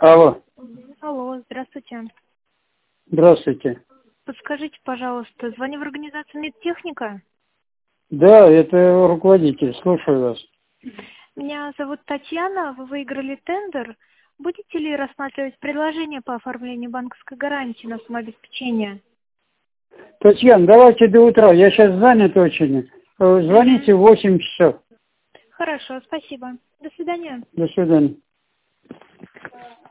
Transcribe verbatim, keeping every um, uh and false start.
Алло. Алло, здравствуйте. Здравствуйте. Подскажите, пожалуйста, звоню в организацию медтехника. Да, это руководитель. Слушаю вас. Меня зовут Татьяна, вы выиграли тендер. Будете ли рассматривать предложение по оформлению банковской гарантии на самообеспечение? Татьяна, давайте до утра. Я сейчас занят очень. Э, Звоните в восемь часов. Хорошо, спасибо. До свидания. До свидания.